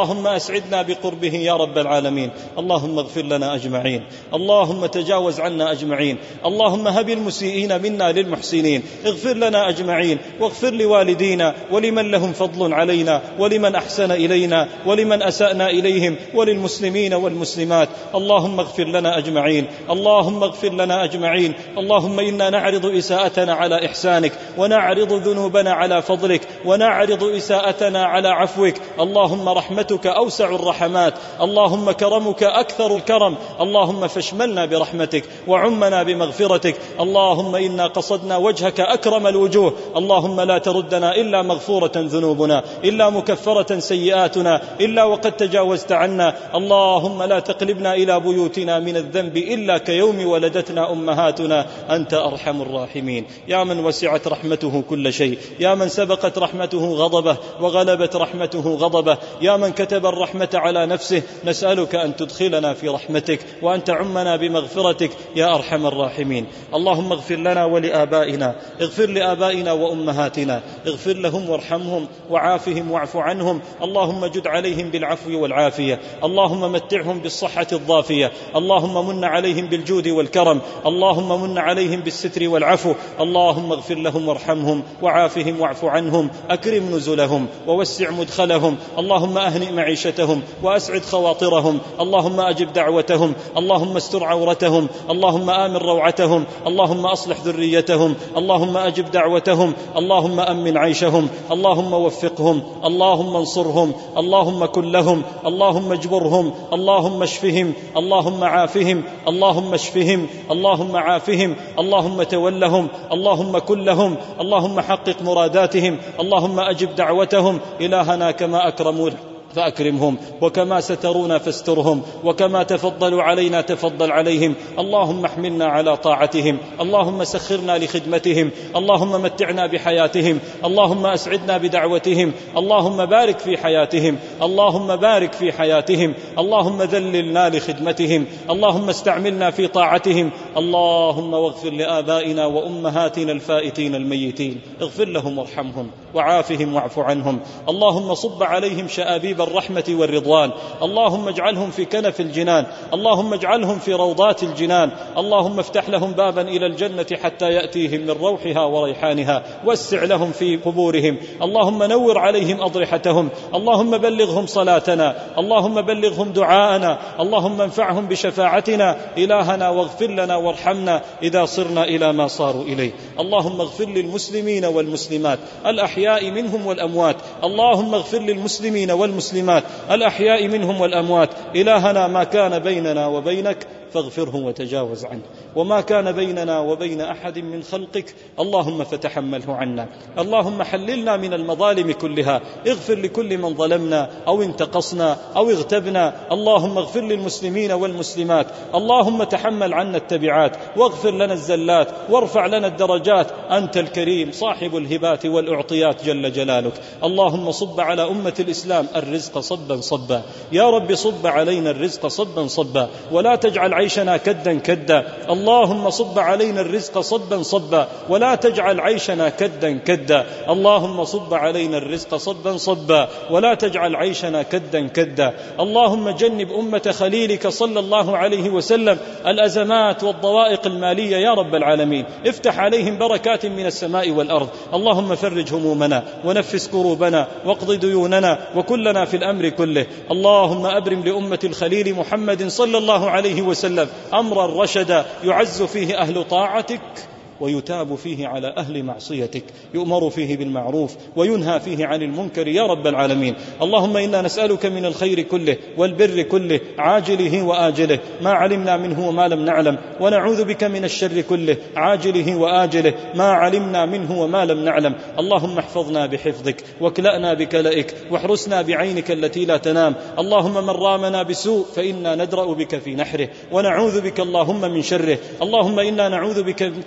اللهم أسعدنا بقربه يا رب العالمين. اللهم اغفر لنا أجمعين، اللهم تجاوز عنا أجمعين، اللهم هب المسيئين منا للمحسنين، اغفر لنا أجمعين، واغفر لوالدينا ولمن لهم فضل علينا ولمن أحسن إلينا ولمن أسأنا إليهم وللمسلمين والمسلمات. اللهم اغفر لنا أجمعين، اللهم اغفر لنا أجمعين. اللهم إنا نعرض إساءتنا على إحسانك، ونعرض ذنوبنا على فضلك، ونعرض إساءتنا على عفوك. اللهم رحمتك أوسع الرحمات، اللهم كرمك أكثر الكرم، اللهم فاشملنا برحمتك وعمنا بمغفرتك. اللهم إنا قصدنا وجهك أكرم الوجوه، اللهم لا تردنا إلا مغفورة ذنوبنا، إلا مكفرة سيئاتنا، إلا وقد تجاوزت عنا. اللهم لا تقلبنا إلى بيوتنا من الذنب إلا كيوم ولدتنا أمهاتنا، أنت أرحم الراحمين. يا من وسعت رحمته كل شيء، يا من سبقت رحمته غضبه وغلبت رحمته غضبه، يا من كتب الرحمة على نفسه، نسألك أن تدخلنا في رحمتك وأن تعمنا بمغفرتك يا أرحم الراحمين. اللهم اغفر لنا ولآبائنا، اغفر لآبائنا وأمهاتنا، اغفر لهم وارحمهم وعافهم واعف عنهم. اللهم جد عليهم بالعفو والعافية، اللهم متعهم بالصحة الضافية، اللهم من عليهم بالجود والكرم، اللهم من عليهم بالستر والعفو. اللهم اغفر لهم وارحمهم وعافهم واعف عنهم، أكرم نزلهم ووسع مدخلهم، اللهم أهنئ معيشتهم وأسعد خواطرهم، اللهم أجب دعوتهم، اللهم استر عورتهم، اللهم آمن روعتهم، اللهم أصلح ذريتهم، اللهم أجب دعوتهم، اللهم أمن عيشهم، اللهم وفقهم، اللهم انصرهم، اللهم كن لهم، اللهم اجبرهم، اللهم اشفهم، اللهم عافهم، اللهم اشفهم، اللهم عافهم، اللهم تولهم، اللهم كن لهم، اللهم حقق مراداتهم، اللهم أجب دعوتهم. إلهنا كما أكرموا فأكرمهم، وكما سترونا فاسترهم، وكما تفضلوا علينا تفضل عليهم. اللهم احملنا على طاعتهم، اللهم سخرنا لخدمتهم، اللهم متعنا بحياتهم، اللهم أسعدنا بدعوتهم، اللهم بارك في حياتهم، اللهم بارك في حياتهم، اللهم ذللنا لخدمتهم، اللهم استعملنا في طاعتهم. اللهم واغفر لآبائنا وأمهاتنا الفائتين الميتين، اغفر لهم وارحمهم وعافهم واعف عنهم. اللهم صب عليهم شآبيب الرحمة والرضوان، اللهم اجعلهم في كنف الجنان، اللهم اجعلهم في روضات الجنان، اللهم افتح لهم بابا إلى الجنة حتى يأتيهم من روحها وريحانها، وسع لهم في قبورهم، اللهم نور عليهم أضرحتهم، اللهم بلغهم صلاتنا، اللهم بلغهم دعاءنا، اللهم انفعهم بشفاعتنا. إلهنا واغفر لنا وارحمنا إذا صرنا إلى ما صاروا إليه. اللهم اغفر للمسلمين والمسلمات الأحياء منهم والأموات، اللهم اغفر للمسلمين والمسلمات الأحياء منهم والأموات. إلهنا ما كان بيننا وبينك فاغفره وتجاوز عنه، وما كان بيننا وبين أحد من خلقك اللهم فتحمله عنا. اللهم حللنا من المظالم كلها، اغفر لكل من ظلمنا أو انتقصنا أو اغتبنا. اللهم اغفر للمسلمين والمسلمات، اللهم تحمل عنا التبعات واغفر لنا الزلات وارفع لنا الدرجات. أنت الكريم صاحب الهبات والأعطيات جل جلالك. اللهم صب على أمة الإسلام الرزق صبا صبا، يا رب صب علينا الرزق صبا صبا، ولا تجعل عيشنا كدا كدا. اللهم صب علينا الرزق صبا صبا، ولا تجعل عيشنا كدا كدا. اللهم صب علينا الرزق صبا صبا، ولا تجعل عيشنا كدا كدا. اللهم جنب أمة خليلك صلى الله عليه وسلم الأزمات والضوائق المالية يا رب العالمين، افتح عليهم بركات من السماء والأرض. اللهم فرج همومنا ونفس كروبنا واقض ديوننا وكلنا في الأمر كله. اللهم أبرم لأمة الخليل محمد صلى الله عليه وسلم أمرا رشدا يعز فيه أهل طاعتك ويتاب فيه على أهل معصيتك، يؤمر فيه بالمعروف وينهى فيه عن المنكر يا رب العالمين. اللهم إنا نسألك من الخير كله والبر كله عاجله وآجله ما علمنا منه وما لم نعلم، ونعوذ بك من الشر كله عاجله وآجله ما علمنا منه وما لم نعلم. اللهم احفظنا بحفظك واكلأنا بكلئك واحرسنا بعينك التي لا تنام. اللهم من رامنا بسوء فإنا ندرأ بك في نحره ونعوذ بك اللهم من شره. اللهم إنا نعوذ بك من كل وشر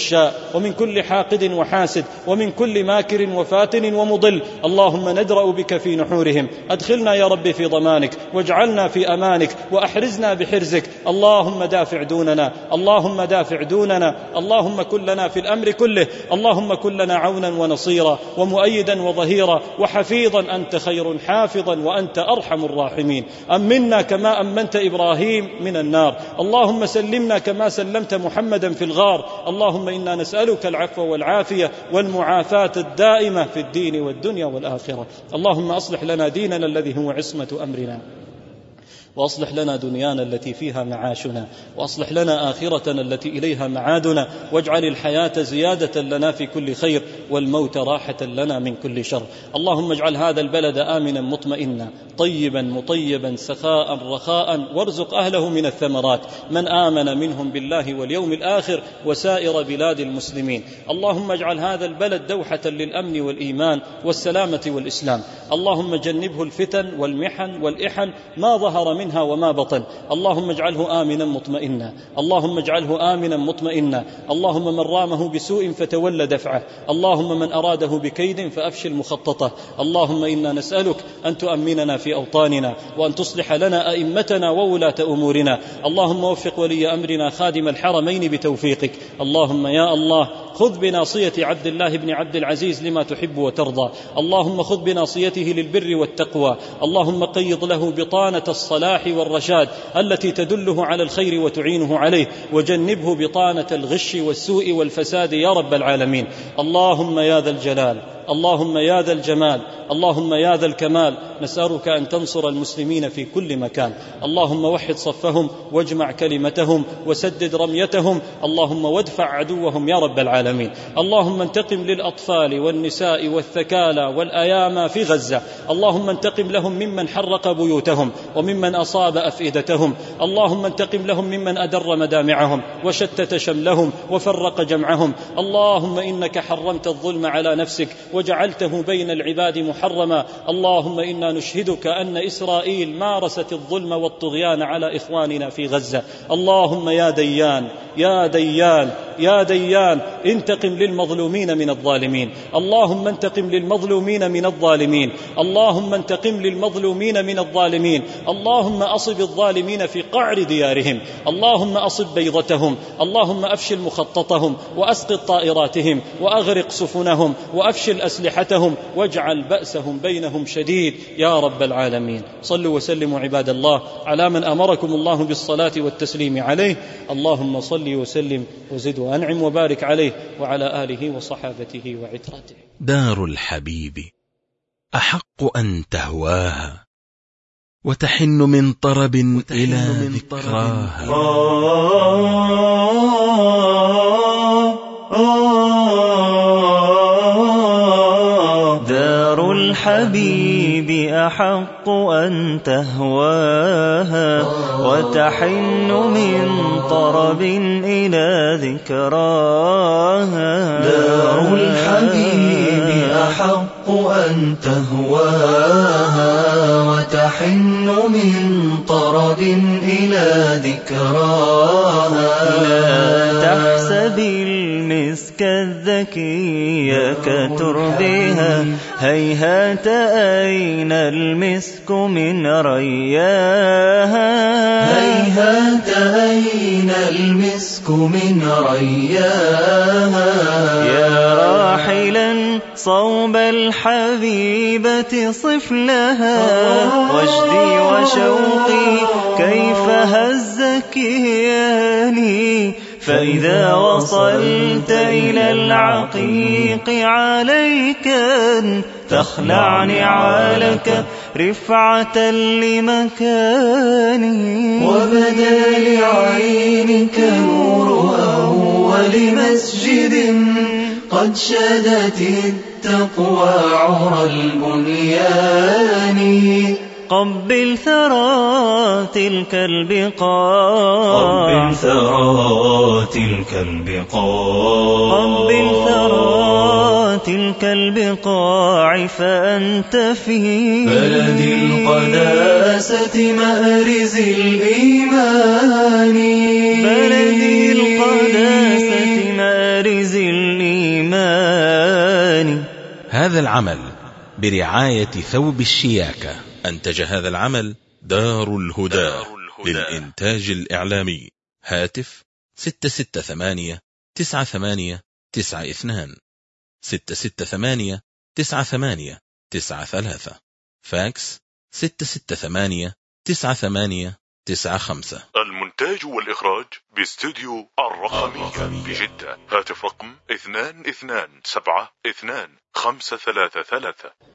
رشاء، ومن كل حاقد وحاسد، ومن كل ماكر وفاتن ومضل. اللهم ندرأ بك في نحورهم. أدخلنا يا رب في ضمانك، واجعلنا في أمانك، وأحرزنا بحرزك. اللهم دافع دوننا، اللهم دافع دوننا، اللهم كن لنا في الأمر كله. اللهم كن لنا عونا ونصيرا ومؤيدا وظهيرا وحفيظا، أنت خير حافظا وأنت أرحم الراحمين. أمنا كما أمنت إبراهيم من النار، اللهم سلمنا كما سلمت محمدا في الغار. اللهم إنا نسألك العفو والعافية والمعافاة الدائمة في الدين والدنيا والآخرة. اللهم أصلح لنا ديننا الذي هو عصمة أمرنا، وأصلح لنا دنيانا التي فيها معاشنا، وأصلح لنا آخرتنا التي إليها معادنا، واجعل الحياة زيادة لنا في كل خير، والموت راحة لنا من كل شر. اللهم اجعل هذا البلد آمنا مطمئنا طيبا مطيبا سخاء رخاء، وارزق أهله من الثمرات من آمن منهم بالله واليوم الآخر وسائر بلاد المسلمين. اللهم اجعل هذا البلد دوحة للأمن والإيمان والسلامة والإسلام. اللهم جنبه الفتن والمحن والإحن ما ظهر منها وما بطن. اللهم اجعله آمنا مطمئنا، اللهم اجعله آمنا مطمئنا. اللهم من رامه بسوء فتولى دفعه، اللهم من أراده بكيد فأفشل مخططه. اللهم إنا نسألك أن تؤمننا في أوطاننا، وأن تصلح لنا أئمتنا وولاة أمورنا. اللهم وفق ولي أمرنا خادم الحرمين بتوفيقك. اللهم يا الله خذ بناصية عبد الله بن عبد العزيز لما تحب وترضى. اللهم خذ بناصيته للبر والتقوى. اللهم قيض له بطانة الصلاح والرشاد التي تدله على الخير وتعينه عليه، وجنبه بطانة الغش والسوء والفساد يا رب العالمين. اللهم يا ذا الجلال، اللهم يا ذا الجمال، اللهم يا ذا الكمال، نسألك أن تنصر المسلمين في كل مكان. اللهم وحد صفهم واجمع كلمتهم وسدد رميتهم. اللهم وادفع عدوهم يا رب العالمين. اللهم انتقم للأطفال والنساء والثكالى والأيامى في غزة. اللهم انتقم لهم ممن حرق بيوتهم وممن أصاب أفئدتهم. اللهم انتقم لهم ممن أدر مدامعهم وشتت شملهم وفرق جمعهم. اللهم إنك حرمت الظلم على نفسك وجعلته بين العباد محرما. اللهم إنا نشهدك أن إسرائيل مارست الظلم والطغيان على إخواننا في غزة. اللهم يا ديان يا ديان يا ديان انتقم للمظلومين من الظالمين. اللهم انتقم للمظلومين من الظالمين. اللهم انتقم للمظلومين من الظالمين. اللهم أصب الظالمين في قعر ديارهم. اللهم أصب بيضتهم. اللهم أفشل مخططهم وأسقط طائراتهم وأغرق سفنهم وأفشل أسلحتهم واجعل بأسهم بينهم شديد يا رب العالمين. صلوا وسلموا عباد الله على من أمركم الله بالصلاة والتسليم عليه. اللهم صل وسلم وزد وأنعم وبارك عليه وعلى آله وصحابته وعترته. دار الحبيب أحق أن تهواها وتحن من طرب إلى ذكراها. دار الحبيب أحق أن تهواها وتحن من طرب إلى ذكراها. دار الحبيب أحق أن تهواها وتحن من طرب إلى ذكراها. لا تحسب المسك الذكي كتربها، هيهات أين المسك من رياها. هيهات أين المسك من رياها. يا راحلا صوب الحبيبة صف لها، وجدي وشوقي كيف هزك ياني. فإذا وصلت إلى العقيق عليك أن تخلع نعالك رفعة لمكاني. وبدا لعينك نور أول مسجد قد شادت التقوى عرى البنيان. قبل ثرى تلك البقاع، قبل ثرى تلك البقاع، قبل ثرى تلك البقاع فأنت في بلد القداسة مأرز الإيمان. بلد القداسة مأرز هذا العمل برعاية ثوب الشياكة. أنتج هذا العمل دار الهدى للإنتاج الإعلامي. هاتف ستة ستة ثمانية تسعة ثمانية تسعة اثنان ستة ستة ثمانية تسعة ثمانية تسعة ثلاثة. فاكس ستة ستة ثمانية تسعة ثمانية تسعة خمسة. المونتاج والإخراج باستوديو الرقمية بجدة. هاتف رقم اثنان اثنان سبعة اثنان خمسة ثلاثة ثلاثة.